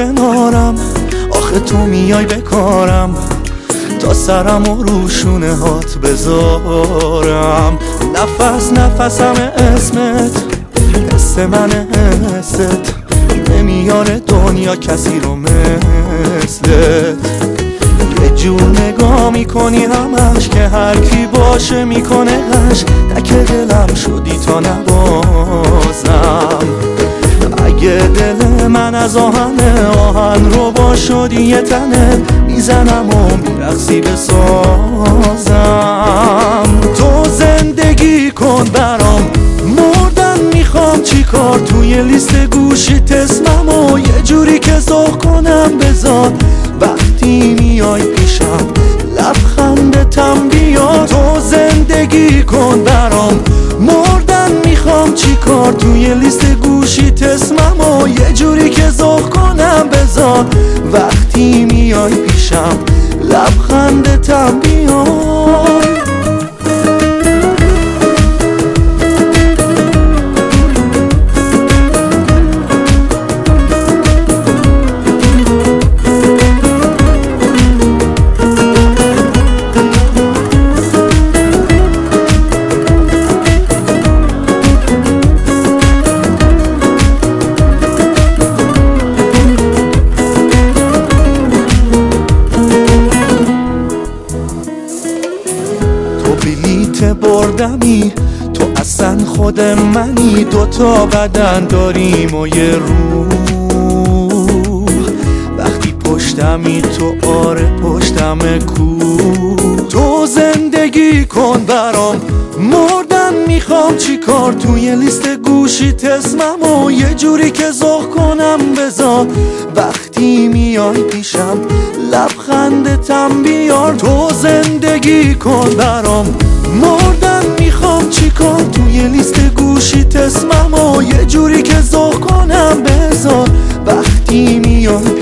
کنارم، آخه تو میای بکارم تا سرم و روشونه هات بذارم. نفس نفسم اسمت، حس من حست، نمیاره دنیا کسی رو مثلت. یه جور نگاه میکنی همش که هر کی باشه میکنه غش، تک دلم شدی تا نبازم. اگه دل من از آهن رو با شدی یه تنه، میزنم و میرقصی بسازم. تو زندگی کن برام، مردن میخوام چیکار، توی لیست گوشیت اسمم و یه جوری که ذوق کنم بذار. وقتی میای پیشم لبخندتم بیار. تو زندگی کن برام، مردن میخوام چیکار، توی لیست گوشیت اسمم و یه جوری که ذوق کنم بذار. وقتی میای پیشم لبخندتم بیار. بردمی تو اصلا خود منی، دوتا بدن داریم و یه روح. وقتی پشتمی تو آره پشتم کوه. تو زندگی کن برام، مردن میخوام چیکار، توی لیست گوشیت اسمم و یه جوری که ذوق کنم بذار. وقتی میای پیشم لبخندتم بیار. تو زندگی کن برام، مردن میخوام چیکار، توی لیست گوشیت اسمم و یه جوری که ذوق کنم بذار. وقتی میای